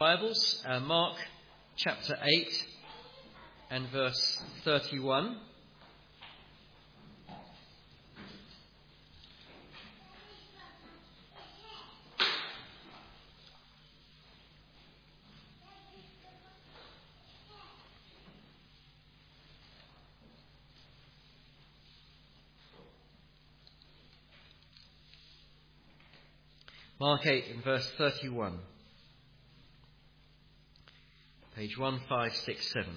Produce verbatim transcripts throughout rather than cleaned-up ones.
Bibles, uh, Mark chapter eight and verse thirty-one. Mark eight and verse thirty-one. Page one five six seven.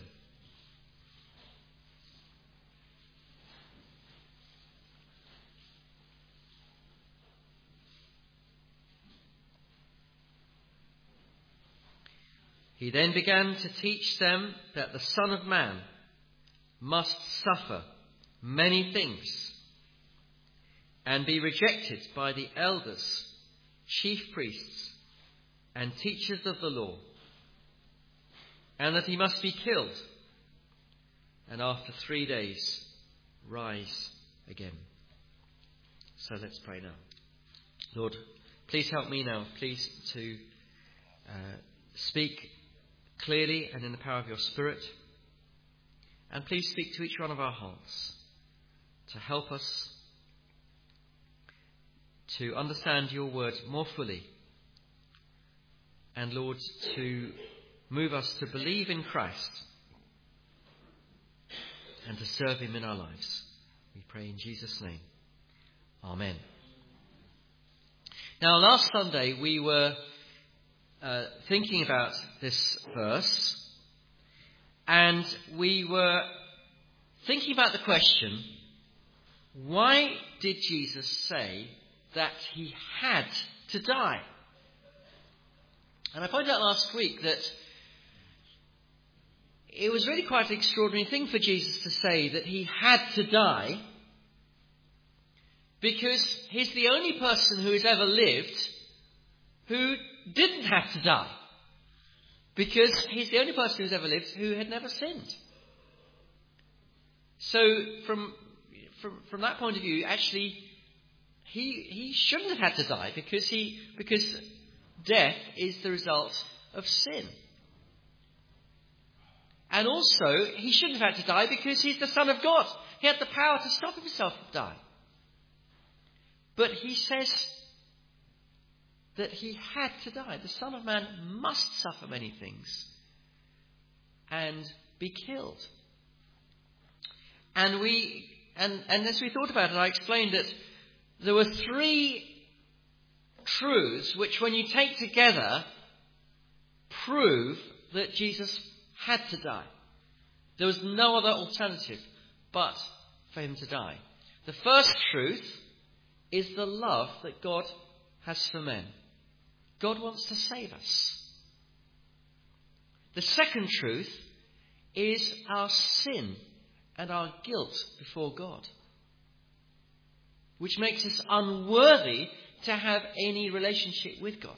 He then began to teach them that the Son of Man must suffer many things and be rejected by the elders, chief priests, and teachers of the law, and that he must be killed, and after three days rise again. So let's pray now. Lord, please help me now, please, to uh, speak clearly and in the power of your Spirit. And please speak to each one of our hearts to help us to understand your word more fully. And Lord, to move us to believe in Christ and to serve him in our lives. We pray in Jesus' name. Amen. Now, last Sunday we were uh, thinking about this verse, and we were thinking about the question, why did Jesus say that he had to die? And I pointed out last week that it was really quite an extraordinary thing for Jesus to say that he had to die, because he's the only person who has ever lived who didn't have to die. Because he's the only person who's ever lived who had never sinned. So from from, from that point of view, actually, he he shouldn't have had to die, because he because death is the result of sin. And also, he shouldn't have had to die because he's the Son of God. He had the power to stop himself from dying. But he says that he had to die. The Son of Man must suffer many things and be killed. And we, and, and as we thought about it, I explained that there were three truths which, when you take together, prove that Jesus had to die. There was no other alternative but for him to die. The first truth is the love that God has for men. God wants to save us. The second truth is our sin and our guilt before God, which makes us unworthy to have any relationship with God.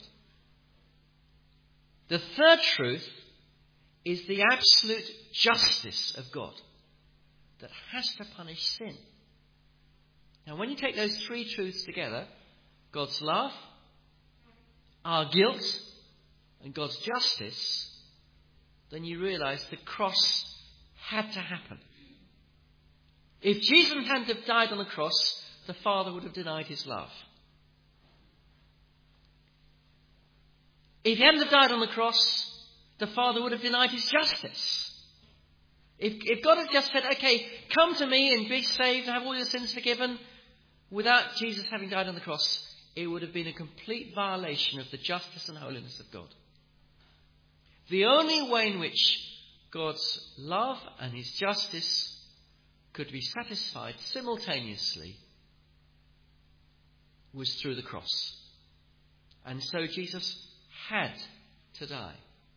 The third truth is the absolute justice of God that has to punish sin. Now, when you take those three truths together, God's love, our guilt, and God's justice, then you realize the cross had to happen. If Jesus hadn't have died on the cross, the Father would have denied his love. If he hadn't have died on the cross, the Father would have denied his justice. If, if God had just said, okay, come to me and be saved and have all your sins forgiven, without Jesus having died on the cross, it would have been a complete violation of the justice and holiness of God. The only way in which God's love and his justice could be satisfied simultaneously was through the cross. And so Jesus had to die.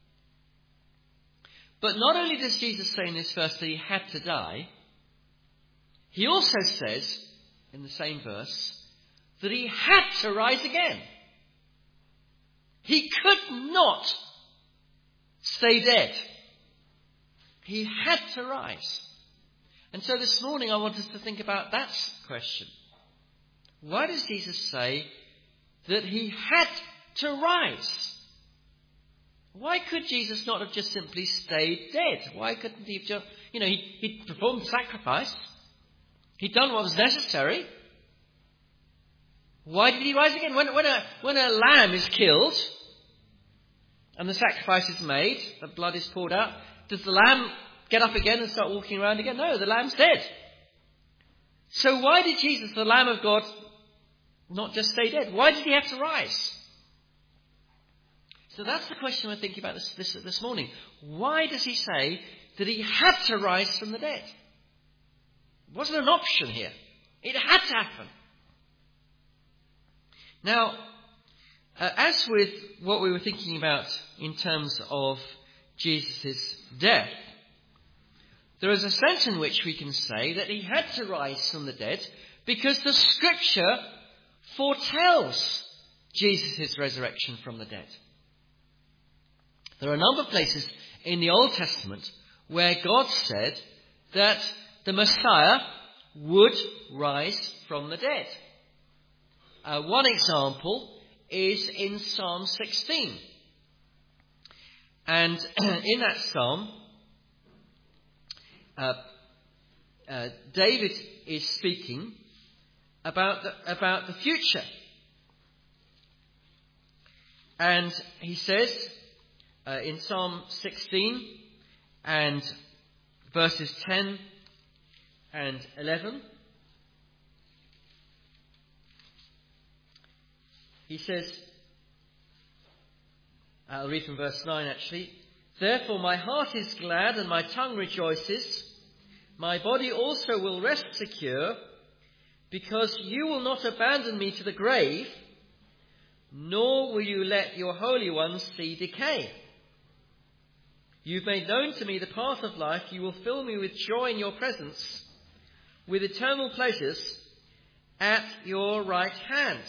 But not only does Jesus say in this verse that he had to die, he also says in the same verse that he had to rise again. He could not stay dead. He had to rise. And so this morning I want us to think about that question. Why does Jesus say that he had to rise? Why could Jesus not have just simply stayed dead? Why couldn't he have just, you know, he, he'd performed the sacrifice. He'd done what was necessary. Why did he rise again? When, when, a, when a lamb is killed and the sacrifice is made, the blood is poured out, does the lamb get up again and start walking around again? No, the lamb's dead. So why did Jesus, the Lamb of God, not just stay dead? Why did he have to rise? So that's the question we're thinking about this, this, this morning. Why does he say that he had to rise from the dead? It wasn't an option here. It had to happen. Now, uh, as with what we were thinking about in terms of Jesus' death, there is a sense in which we can say that he had to rise from the dead because the Scripture foretells Jesus' resurrection from the dead. There are a number of places in the Old Testament where God said that the Messiah would rise from the dead. Uh, one example is in Psalm sixteen. And in that psalm, uh, uh, David is speaking about the, about the future. And he says uh, in Psalm sixteen and verses ten and eleven, he says, I'll read from verse nine actually. Therefore my heart is glad and my tongue rejoices. My body also will rest secure, because you will not abandon me to the grave, nor will you let your Holy One see decay. You've made known to me the path of life. You will fill me with joy in your presence, with eternal pleasures at your right hand.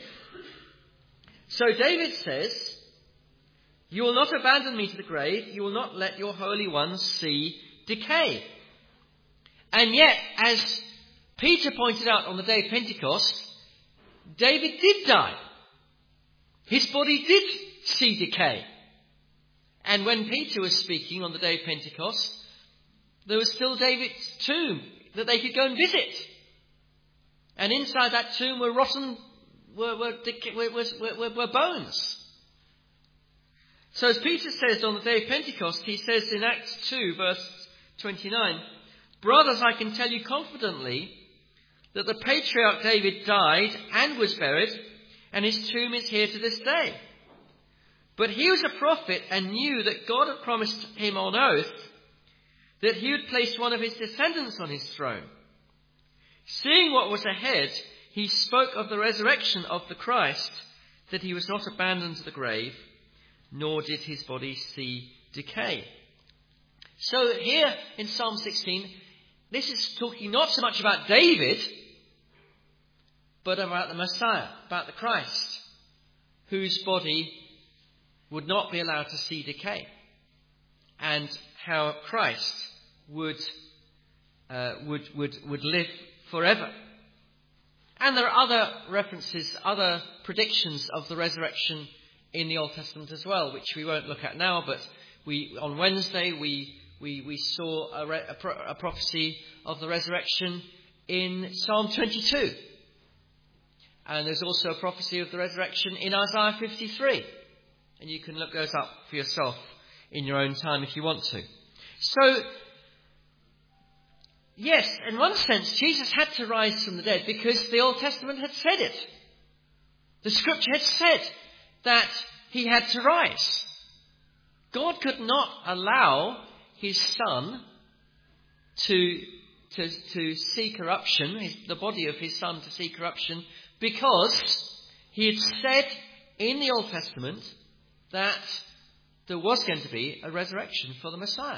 So David says, you will not abandon me to the grave. You will not let your Holy One see decay. And yet, as Peter pointed out on the day of Pentecost, David did die. His body did see decay. And when Peter was speaking on the day of Pentecost, there was still David's tomb that they could go and visit. And inside that tomb were rotten, were, were, were, were, were bones. So as Peter says on the day of Pentecost, he says in Acts two, verse twenty-nine, brothers, I can tell you confidently that the patriarch David died and was buried, and his tomb is here to this day. But he was a prophet and knew that God had promised him on oath that he would place one of his descendants on his throne. Seeing what was ahead, he spoke of the resurrection of the Christ, that he was not abandoned to the grave, nor did his body see decay. So here in Psalm sixteen, this is talking not so much about David, but about the Messiah, about the Christ, whose body would not be allowed to see decay, and how Christ would uh, would would would live forever. And there are other references, other predictions of the resurrection in the Old Testament as well, which we won't look at now. But we on Wednesday we we we saw a, re, a, pro, a prophecy of the resurrection in Psalm twenty-two, and there's also a prophecy of the resurrection in Isaiah fifty-three. And you can look those up for yourself in your own time if you want to. So, yes, in one sense, Jesus had to rise from the dead because the Old Testament had said it. The Scripture had said that he had to rise. God could not allow his Son to, to, to see corruption, his, the body of his Son to see corruption, because he had said in the Old Testament that there was going to be a resurrection for the Messiah.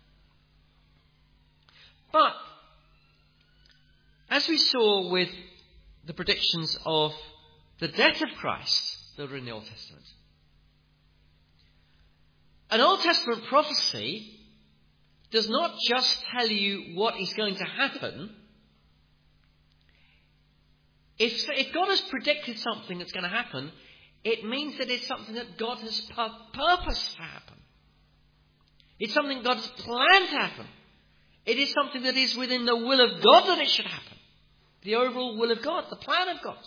But, as we saw with the predictions of the death of Christ that were in the Old Testament, an Old Testament prophecy does not just tell you what is going to happen. If, if God has predicted something that's going to happen, It means that it's something that God has pur- purposed to happen. It's something God has planned to happen. It is something that is within the will of God that it should happen. The overall will of God, the plan of God.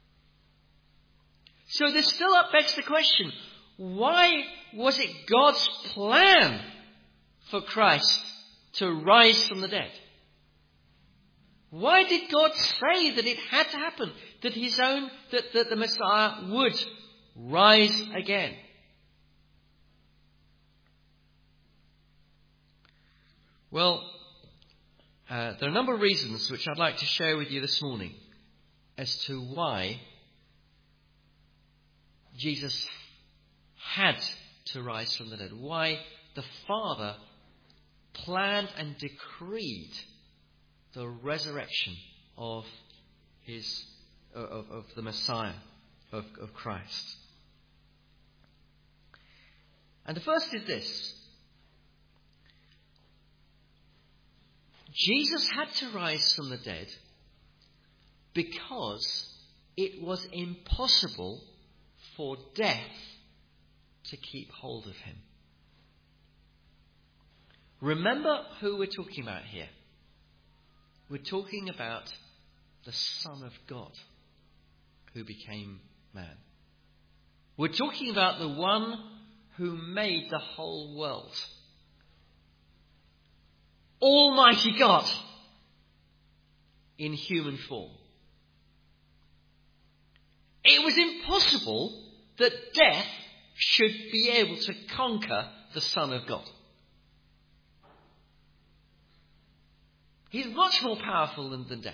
So this still up begs the question, why was it God's plan for Christ to rise from the dead? Why did God say that it had to happen, that his own, that, that the Messiah would rise again? Well, uh, there are a number of reasons which I'd like to share with you this morning as to why Jesus had to rise from the dead. Why the Father planned and decreed the resurrection of his of, of the Messiah, of, of Christ. And the first is this. Jesus had to rise from the dead because it was impossible for death to keep hold of him. Remember who we're talking about here. We're talking about the Son of God who became man. We're talking about the one who made the whole world. Almighty God in human form. It was impossible that death should be able to conquer the Son of God. He's much more powerful than, than death.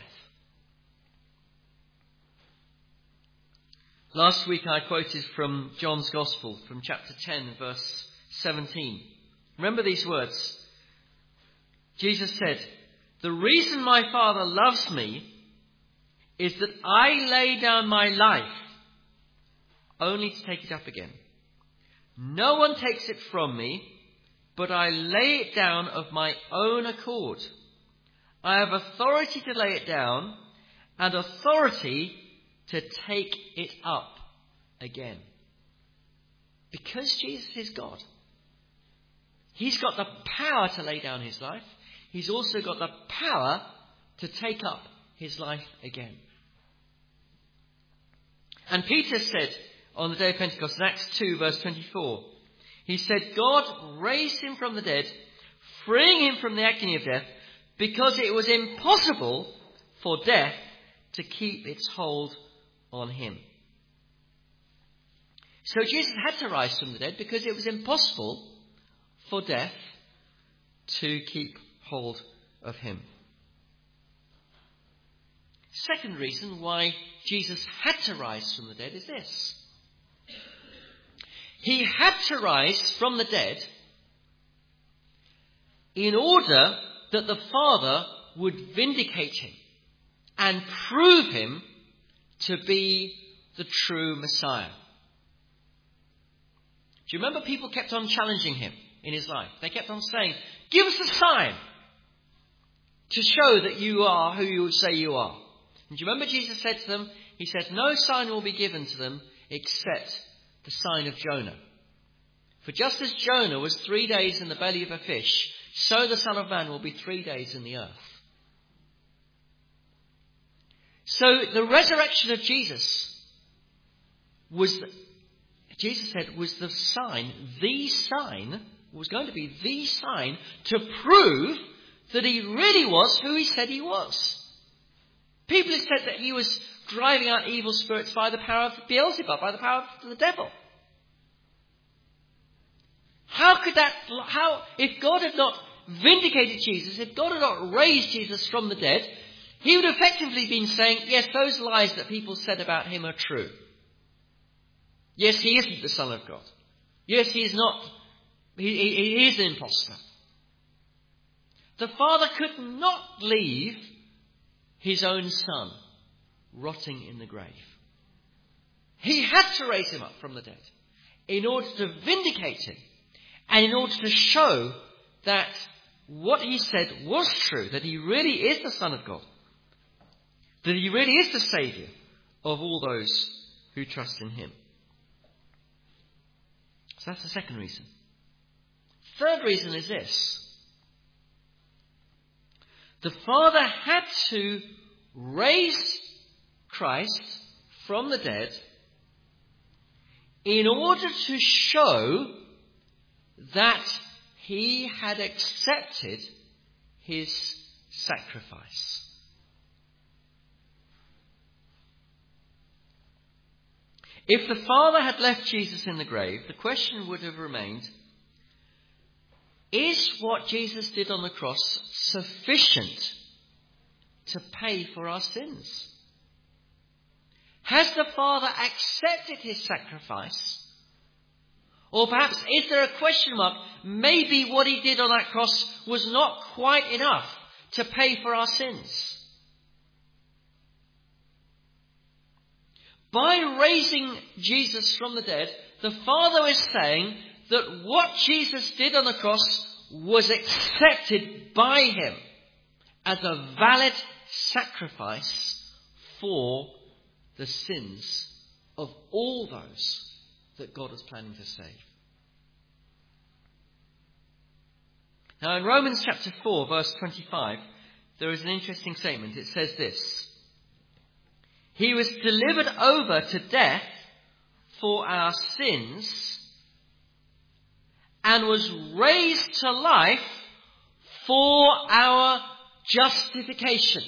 Last week I quoted from John's Gospel, from chapter ten, verse seventeen. Remember these words. Jesus said, "The reason my Father loves me is that I lay down my life only to take it up again. No one takes it from me, but I lay it down of my own accord. I have authority to lay it down and authority to take it up again." Because Jesus is God, he's got the power to lay down his life. He's also got the power to take up his life again. And Peter said on the day of Pentecost, in Acts two, verse twenty-four, he said, God raised him from the dead, freeing him from the agony of death, because it was impossible for death to keep its hold on him. So Jesus had to rise from the dead because it was impossible for death to keep hold of him. Second reason why Jesus had to rise from the dead is this. He had to rise from the dead in order that the Father would vindicate him and prove him to be the true Messiah. Do you remember people kept on challenging him in his life? They kept on saying, "Give us a sign to show that you are who you say you are." And do you remember Jesus said to them, he said, "No sign will be given to them except the sign of Jonah. For just as Jonah was three days in the belly of a fish, so the Son of Man will be three days in the earth." So the resurrection of Jesus was, Jesus said, was the sign, the sign, was going to be the sign to prove that he really was who he said he was. People had said that he was driving out evil spirits by the power of Beelzebub, by the power of the devil. How could that, how, if God had not vindicated Jesus, if God had not raised Jesus from the dead, he would have effectively been saying, yes, those lies that people said about him are true. Yes, he isn't the Son of God. Yes, he is not, he, he, he is an imposter. The Father could not leave his own Son rotting in the grave. He had to raise him up from the dead in order to vindicate him and in order to show that what he said was true, that he really is the Son of God, that he really is the Saviour of all those who trust in him. So that's the second reason. Third reason is this. The Father had to raise Christ from the dead in order to show that he had accepted his sacrifice. If the Father had left Jesus in the grave, the question would have remained, is what Jesus did on the cross sufficient to pay for our sins? Has the Father accepted his sacrifice? Or perhaps is there a question mark? Maybe what he did on that cross was not quite enough to pay for our sins. By raising Jesus from the dead, the Father is saying that what Jesus did on the cross was accepted by him as a valid sacrifice for the sins of all those that God was planning to save. Now in Romans chapter four, verse twenty-five, there is an interesting statement. It says this: he was delivered over to death for our sins and was raised to life for our justification.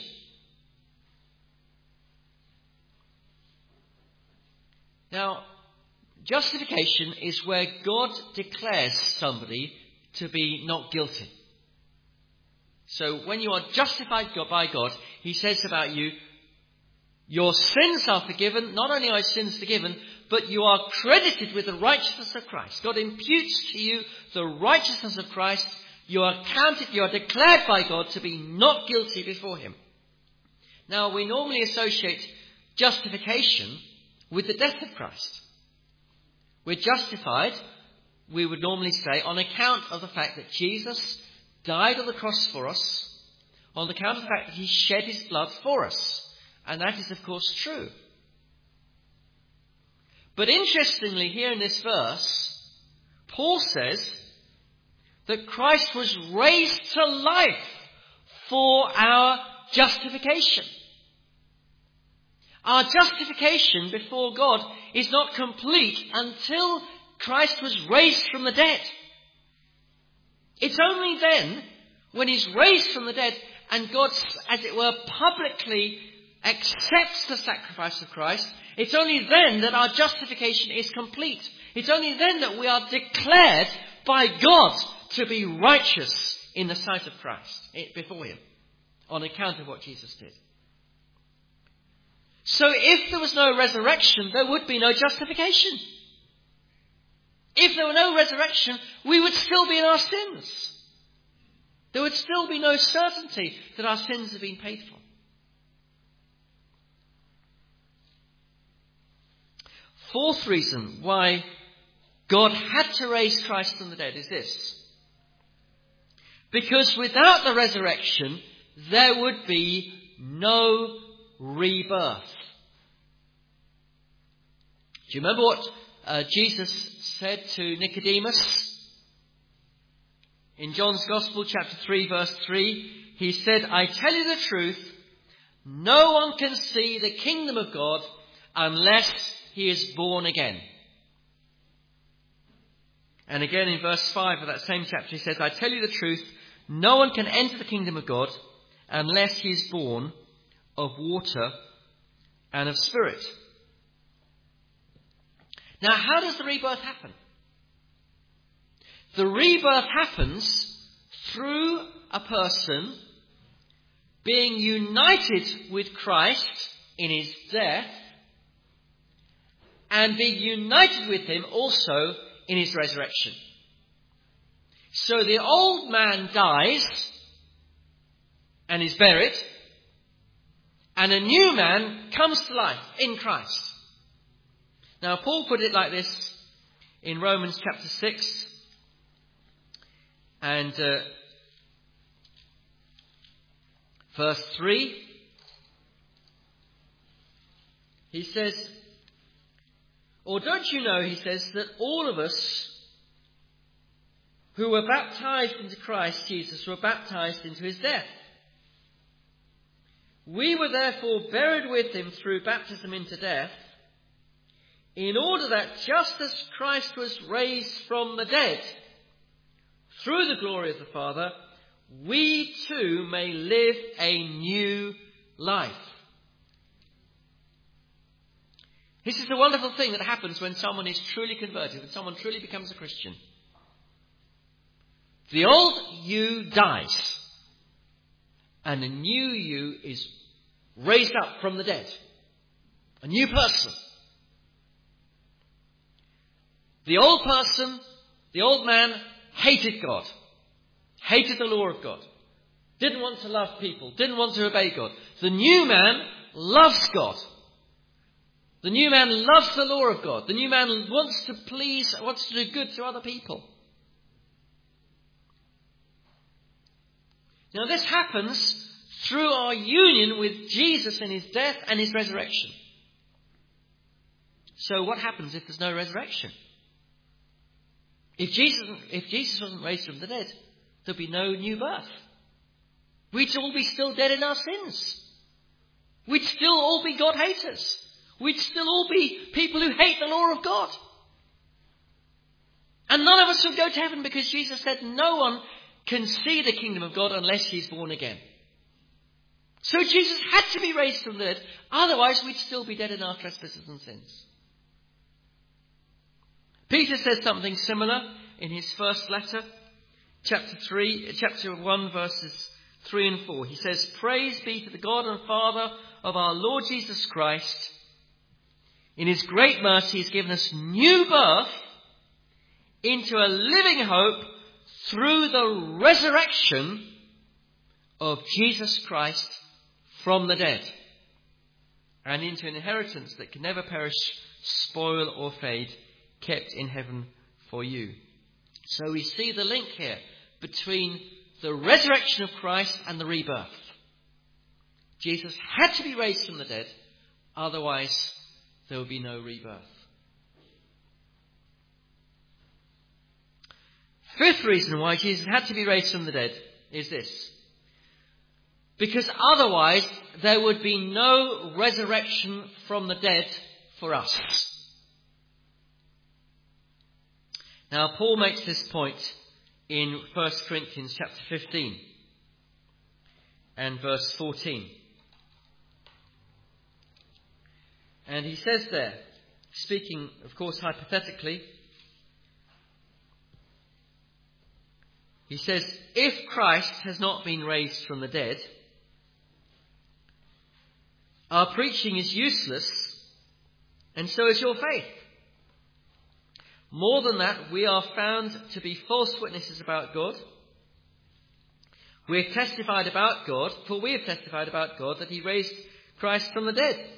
Now, justification is where God declares somebody to be not guilty. So when you are justified by God, he says about you, your sins are forgiven. Not only are your sins forgiven, but you are credited with the righteousness of Christ. God imputes to you the righteousness of Christ. You are counted, you are declared by God to be not guilty before him. Now, we normally associate justification with the death of Christ. We're justified, we would normally say, on account of the fact that Jesus died on the cross for us, on account of the fact that he shed his blood for us. And that is, of course, true. But interestingly, here in this verse, Paul says that Christ was raised to life for our justification. Our justification before God is not complete until Christ was raised from the dead. It's only then, when he's raised from the dead and God, as it were, publicly accepts the sacrifice of Christ, it's only then that our justification is complete. It's only then that we are declared by God to be righteous in the sight of Christ, before him, on account of what Jesus did. So if there was no resurrection, there would be no justification. If there were no resurrection, we would still be in our sins. There would still be no certainty that our sins have been paid for. Fourth reason why God had to raise Christ from the dead is this: because without the resurrection, there would be no rebirth. Do you remember what uh, Jesus said to Nicodemus? In John's Gospel, chapter three, verse three, he said, I tell you the truth, no one can see the kingdom of God unless he is born again. And again in verse five of that same chapter, he says, I tell you the truth, no one can enter the kingdom of God unless he is born of water and of spirit. Now, how does the rebirth happen? The rebirth happens through a person being united with Christ in his death and being united with him also in his resurrection. So the old man dies and is buried, and a new man comes to life in Christ. Now, Paul put it like this in Romans chapter six and uh, verse three. He says, or don't you know, he says, that all of us who were baptized into Christ Jesus were baptized into his death. We were therefore buried with him through baptism into death, in order that just as Christ was raised from the dead through the glory of the Father, we too may live a new life. This is the wonderful thing that happens when someone is truly converted, when someone truly becomes a Christian. The old you dies, and a new you is raised up from the dead. A new person. The old person, the old man, hated God. Hated the law of God. Didn't want to love people. Didn't want to obey God. The new man loves God. The new man loves the law of God. The new man wants to please, wants to do good to other people. Now this happens through our union with Jesus in his death and his resurrection. So what happens if there's no resurrection? If Jesus, if Jesus wasn't raised from the dead, there'd be no new birth. We'd all be still dead in our sins. We'd still all be God haters. We'd still all be people who hate the law of God. And none of us would go to heaven, because Jesus said no one can see the kingdom of God unless he's born again. So Jesus had to be raised from the dead. Otherwise we'd still be dead in our trespasses and sins. Peter says something similar in his first letter, chapter three, chapter one, verses three and four. He says, "Praise be to the God and Father of our Lord Jesus Christ. In his great mercy, he's given us new birth into a living hope through the resurrection of Jesus Christ from the dead, and into an inheritance that can never perish, spoil or fade, kept in heaven for you." So we see the link here between the resurrection of Christ and the rebirth. Jesus had to be raised from the dead, otherwise there would be no rebirth. Fifth reason why Jesus had to be raised from the dead is this: because otherwise there would be no resurrection from the dead for us. Now Paul makes this point in First Corinthians chapter fifteen and verse fourteen. And he says there, speaking of course hypothetically, he says, "If Christ has not been raised from the dead, our preaching is useless, and so is your faith. More than that, we are found to be false witnesses about God. We have testified about God, for we have testified about God that he raised Christ from the dead.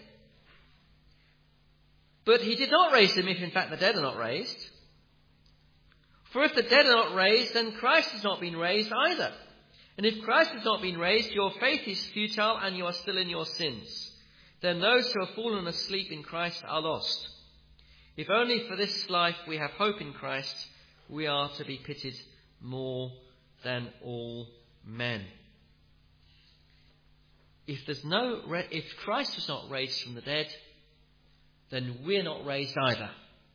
But he did not raise him if in fact the dead are not raised. For if the dead are not raised, then Christ has not been raised either. And if Christ has not been raised, your faith is futile and you are still in your sins. Then those who have fallen asleep in Christ are lost. If only for this life we have hope in Christ, we are to be pitied more than all men." If there's no, if Christ was not raised from the dead, then we're not raised either.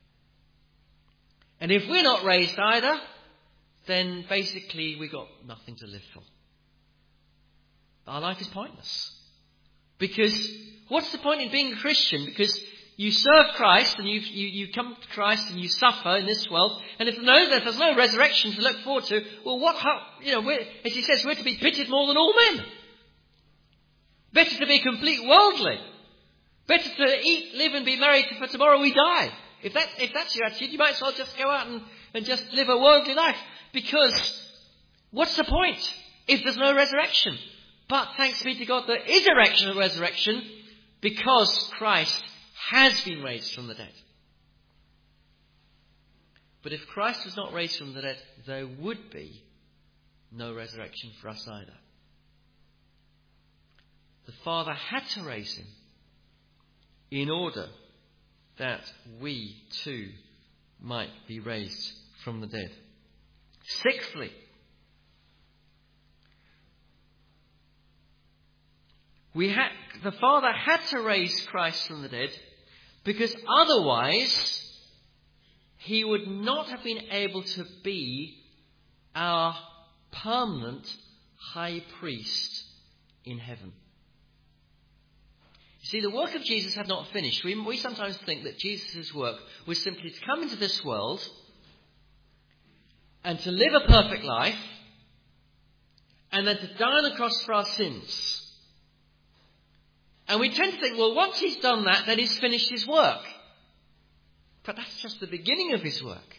And if we're not raised either, then basically we got nothing to live for. Our life is pointless. Because what's the point in being a Christian? Because you serve Christ and you you you come to Christ and you suffer in this world. And if, no, if there's no resurrection to look forward to, well, what? How, you know, we're, as he says, we're to be pitied more than all men. Better to be complete worldly. Better to eat, live, and be merry for tomorrow we die. If that if that's your attitude, you might as well just go out and, and just live a worldly life. Because what's the point if there's no resurrection? But thanks be to God, there is a resurrection because Christ has been raised from the dead. But if Christ was not raised from the dead, there would be no resurrection for us either. The Father had to raise him in order that we too might be raised from the dead. Sixthly, we had, the Father had to raise Christ from the dead because otherwise he would not have been able to be our permanent high priest in heaven. You see, the work of Jesus had not finished. We, we sometimes think that Jesus' work was simply to come into this world and to live a perfect life and then to die on the cross for our sins. And we tend to think, well, once he's done that, then he's finished his work. But that's just the beginning of his work.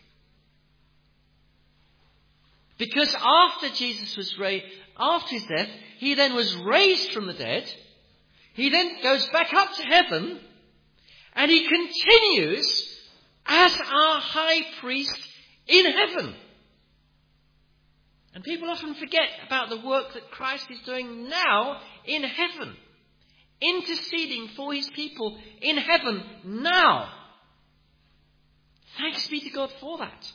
Because after Jesus was raised, after his death, he then was raised from the dead. He then goes back up to heaven, and he continues as our high priest in heaven. And people often forget about the work that Christ is doing now in heaven, interceding for his people in heaven now. Thanks be to God for that.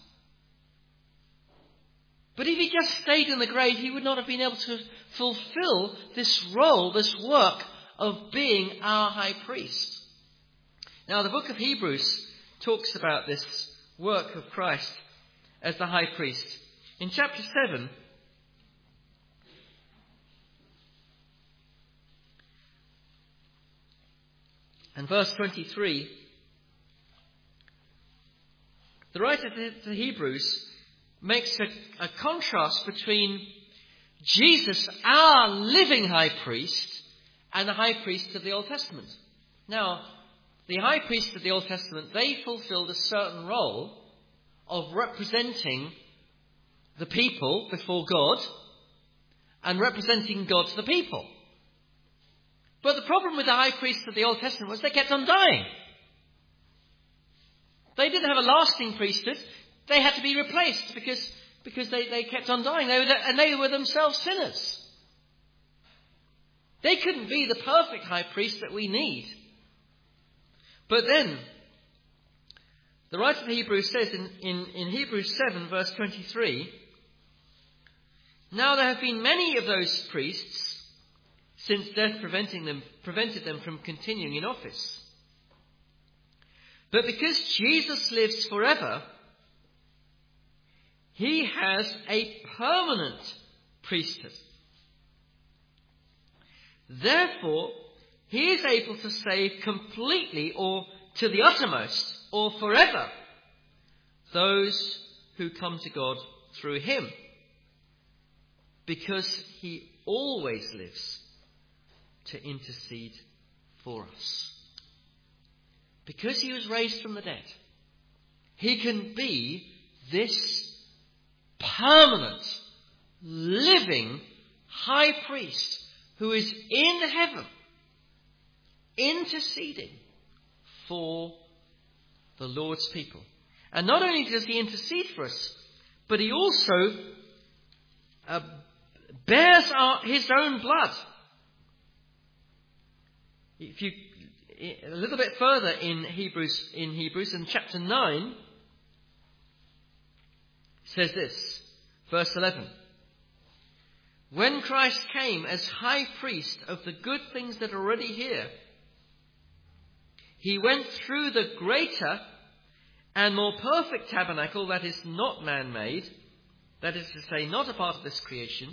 But if he just stayed in the grave, he would not have been able to fulfill this role, this work of being our high priest. Now, the book of Hebrews talks about this work of Christ as the high priest. In chapter seven, and verse twenty-three, the writer to the Hebrews makes a, a contrast between Jesus, our living high priest, and the high priest of the Old Testament. Now, the high priests of the Old Testament, they fulfilled a certain role of representing the people before God and representing God to the people. But the problem with the high priests of the Old Testament was they kept on dying. They didn't have a lasting priesthood. They had to be replaced because, because they, they kept on dying. They were the, and they were themselves sinners. They couldn't be the perfect high priest that we need. But then, the writer of Hebrews says in, in, in Hebrews seven, verse twenty-three, now there have been many of those priests since death preventing them, prevented them from continuing in office. But because Jesus lives forever, he has a permanent priesthood. Therefore, he is able to save completely or to the uttermost or forever those who come to God through him, because he always lives to intercede for us. Because he was raised from the dead, he can be this permanent, living high priest who is in heaven, interceding for the Lord's people. And not only does he intercede for us, but he also uh, bears our, his own blood. If you a little bit further in Hebrews, in Hebrews, in chapter nine, it says this, verse eleven. When Christ came as high priest of the good things that are already here, he went through the greater and more perfect tabernacle that is not man-made, that is to say, not a part of this creation.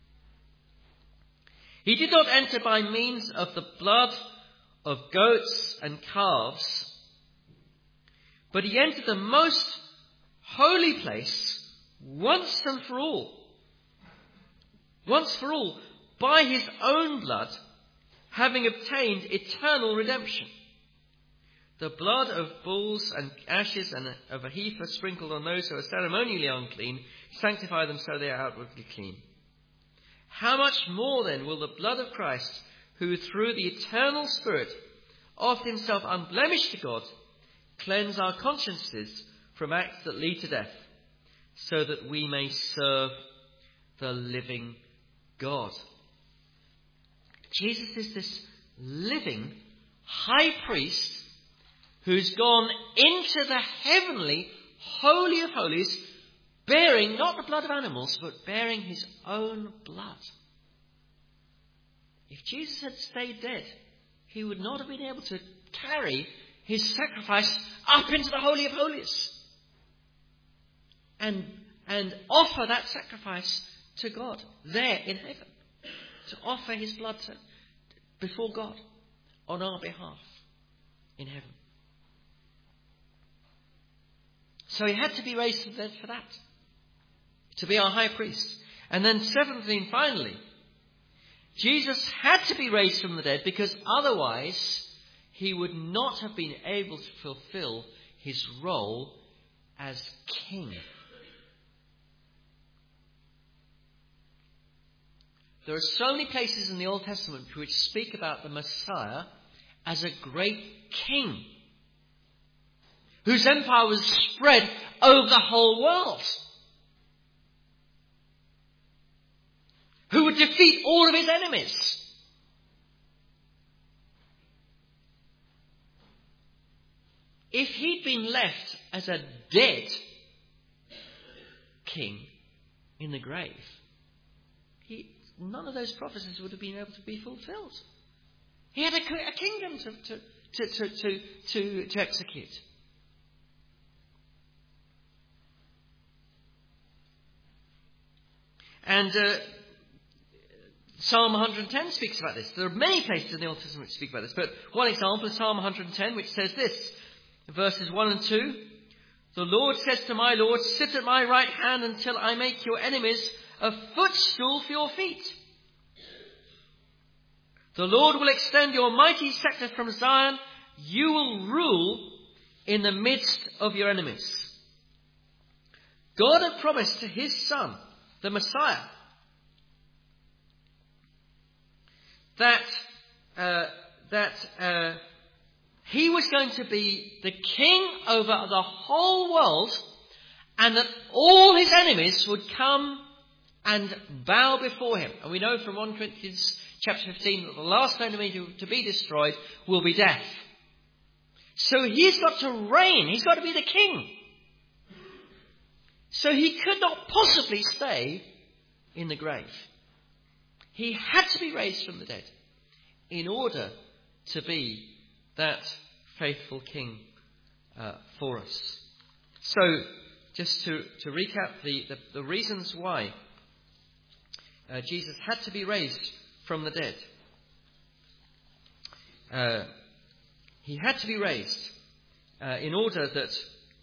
He did not enter by means of the blood of goats and calves, but he entered the most holy place once and for all. Once for all, by his own blood, having obtained eternal redemption. The blood of bulls and ashes and of a heifer sprinkled on those who are ceremonially unclean sanctify them so they are outwardly clean. How much more then will the blood of Christ, who through the eternal Spirit offered himself unblemished to God, cleanse our consciences from acts that lead to death, so that we may serve the living God. Jesus is this living high priest who's gone into the heavenly Holy of Holies bearing not the blood of animals, but bearing his own blood. If Jesus had stayed dead, he would not have been able to carry his sacrifice up into the Holy of Holies and, and offer that sacrifice to God there in heaven, to offer his blood to, before God on our behalf in heaven. So he had to be raised from the dead for that, to be our high priest. And then seventhly and finally, Jesus had to be raised from the dead because otherwise he would not have been able to fulfill his role as king. There are so many places in the Old Testament which speak about the Messiah as a great king whose empire was spread over the whole world, who would defeat all of his enemies. If he'd been left as a dead king in the grave, he, none of those prophecies would have been able to be fulfilled. He had a, a kingdom to, to, to, to, to, to, to execute. And uh, Psalm one hundred ten speaks about this. There are many places in the Old Testament which speak about this. But one example is Psalm one hundred ten, which says this, verses one and two. The Lord says to my Lord, sit at my right hand until I make your enemies a footstool for your feet. The Lord will extend your mighty scepter from Zion. You will rule in the midst of your enemies. God had promised to his son, the Messiah, that uh, that uh, he was going to be the king over the whole world, and that all his enemies would come and bow before him. And we know from First Corinthians chapter fifteen that the last enemy to, to be destroyed will be death. So he's got to reign. He's got to be the king. So he could not possibly stay in the grave. He had to be raised from the dead in order to be that faithful king uh, for us. So, just to, to recap the, the, the reasons why uh, Jesus had to be raised from the dead. Uh, he had to be raised uh, in order that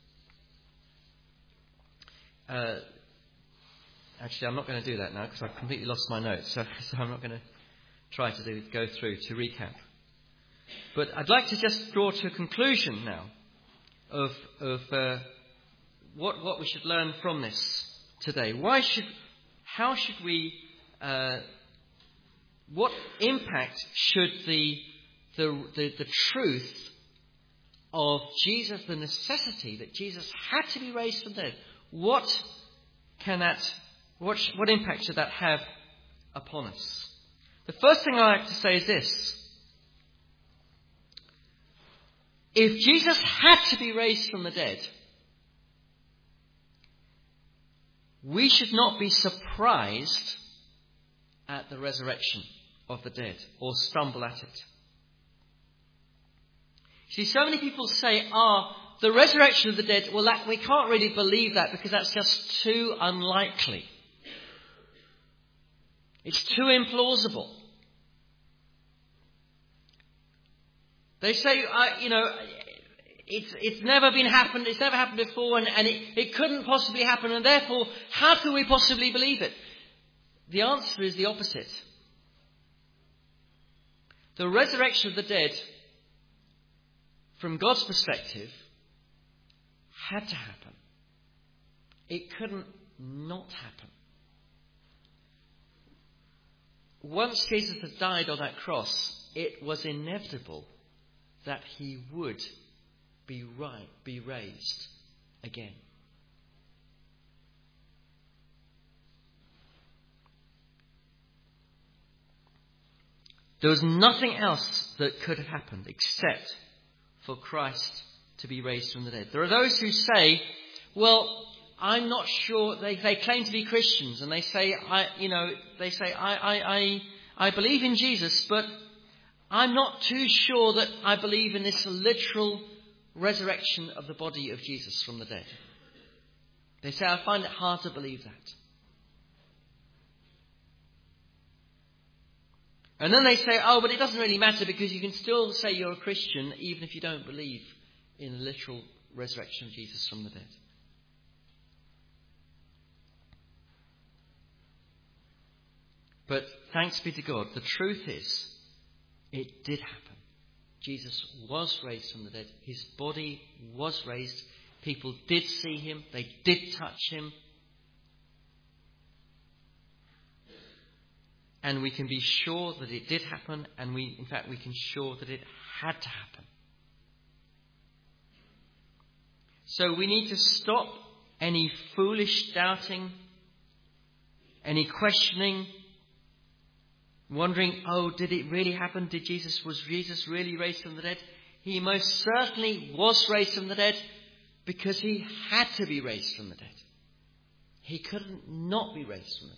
Uh, actually, I'm not going to do that now because I've completely lost my notes. So, so I'm not going to try to do, go through to recap. But I'd like to just draw to a conclusion now of, of uh, what, what we should learn from this today. Why should, how should we, uh, what impact should the, the, the, the truth of Jesus, the necessity that Jesus had to be raised from the dead, What can that, what, what impact should that have upon us? The first thing I like to say is this. If Jesus had to be raised from the dead, we should not be surprised at the resurrection of the dead or stumble at it. See, so many people say, ah, the resurrection of the dead, well, that, we can't really believe that because that's just too unlikely. It's too implausible. They say, uh, you know, it's, it's never been happened, it's never happened before, and, and it, it couldn't possibly happen, and therefore, how can we possibly believe it? The answer is the opposite. The resurrection of the dead, from God's perspective, had to happen. It couldn't not happen. Once Jesus had died on that cross, it was inevitable that he would be right, be raised again. There was nothing else that could have happened except for Christ to be raised from the dead. There are those who say, well, I'm not sure, they, they claim to be Christians and they say, I, you know, they say, I, I, I, I believe in Jesus, but I'm not too sure that I believe in this literal resurrection of the body of Jesus from the dead. They say, I find it hard to believe that. And then they say, oh, but it doesn't really matter because you can still say you're a Christian even if you don't believe in the literal resurrection of Jesus from the dead. But thanks be to God, the truth is, it did happen. Jesus was raised from the dead. His body was raised. People did see him. They did touch him. And we can be sure that it did happen, and we, in fact, we can be sure that it had to happen. So we need to stop any foolish doubting, any questioning, wondering, oh, did it really happen? Did Jesus, was Jesus really raised from the dead? He most certainly was raised from the dead because he had to be raised from the dead. He couldn't not be raised from the dead.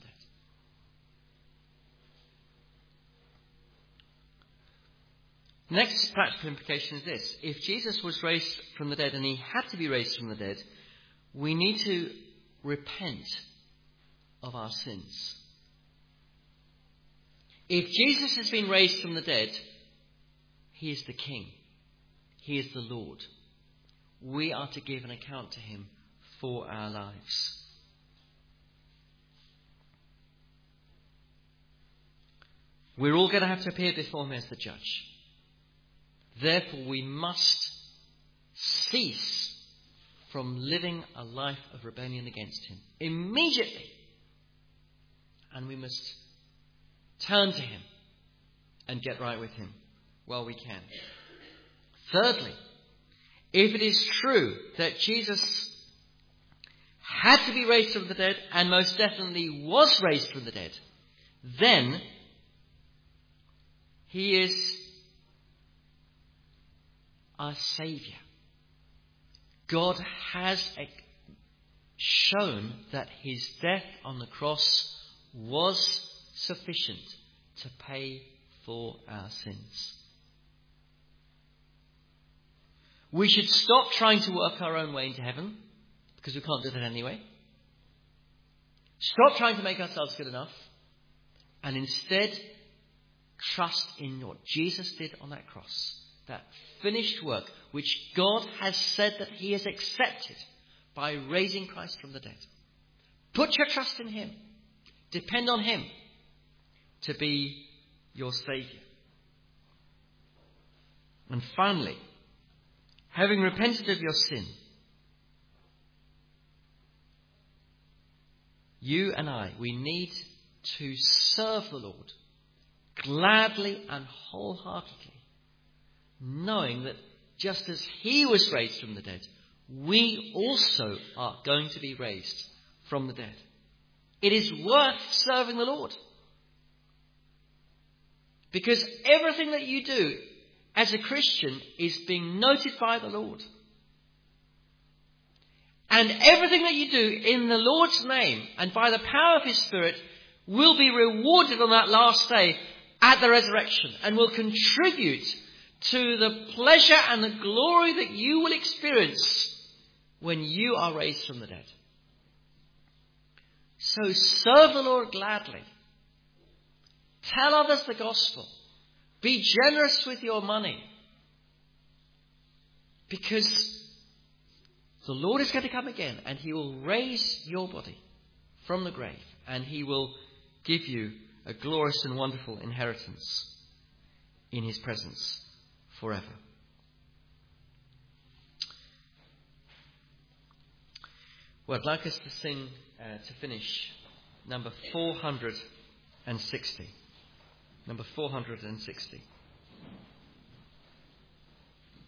Next practical implication is this. If Jesus was raised from the dead and he had to be raised from the dead, we need to repent of our sins. If Jesus has been raised from the dead, he is the King. He is the Lord. We are to give an account to him for our lives. We're all going to have to appear before him as the judge. Therefore, we must cease from living a life of rebellion against him immediately. And we must turn to him and get right with him while we can. Thirdly, if it is true that Jesus had to be raised from the dead and most definitely was raised from the dead, then he is our Saviour. God has shown that his death on the cross was sufficient to pay for our sins. We should stop trying to work our own way into heaven, because we can't do that anyway. Stop trying to make ourselves good enough, and instead trust in what Jesus did on that cross. That finished work which God has said that he has accepted by raising Christ from the dead. Put your trust in him. Depend on him to be your Saviour. And finally, having repented of your sin, you and I, we need to serve the Lord gladly and wholeheartedly, knowing that just as he was raised from the dead, we also are going to be raised from the dead. It is worth serving the Lord. Because everything that you do as a Christian is being noted by the Lord. And everything that you do in the Lord's name and by the power of his Spirit will be rewarded on that last day at the resurrection and will contribute to the pleasure and the glory that you will experience when you are raised from the dead. So serve the Lord gladly. Tell others the gospel. Be generous with your money. Because the Lord is going to come again and he will raise your body from the grave and he will give you a glorious and wonderful inheritance in his presence forever. Well, I'd like us to sing, uh, to finish, number four hundred sixty. Number four hundred sixty.